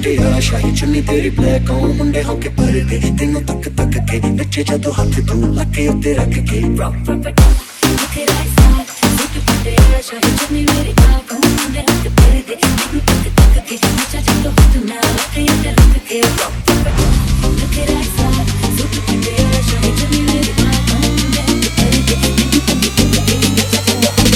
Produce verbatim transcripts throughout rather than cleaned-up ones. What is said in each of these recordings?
पटियाला शाही चुन्नी तेरी ब्लैक हो मुंडे होके परदे तेनू तक तक के नचे जदों हथ तू लके उत्ते रख के तेरा साथ सूट पटियाला शाही चुन्नी मेरी ब्लैक हो मुंडे होके परदे तेनू तक तक के नचे जदों हथ ना लके उत्ते रख के तेरा साथ सूट पटियाला शाही चुन्नी मेरी ब्लैक हो मुंडे होके परदे तेनू तक तक के नचे जदों हथ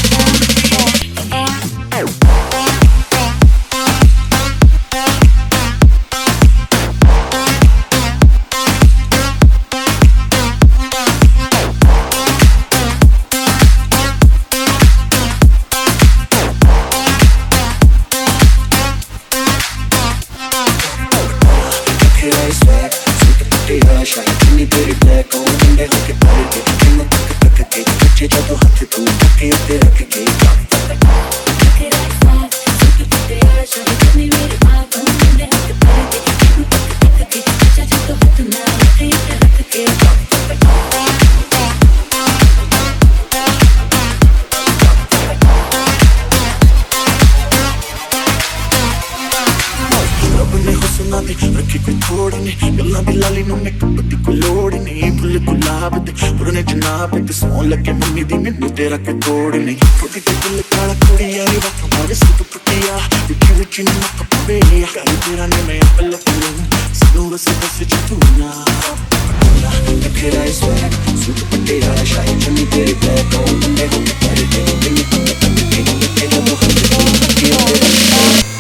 रखी कोई थोड़ नहीं गल्ला दी लाली नु मेकअप दी कोई लोड़ नहीं फुल गुलाब दे पुरने जनाब ते सौ लगे मम्मी दी मैनू तेरा के तोड़ नहीं छोटी ते दिल काला कुड़ी यारी बात मारे सिर्फ पटिया दिखी विच नी मक पवे कल तेरा ने मैं पल करूं सनूर से बस जतूना तेरा स्वैग सूट पटियाला शाही चुन्नी तेरी ब्लैक हो मुंडे होके परदे तेनू तक तक के तेरा तो हथ तू लके तेरा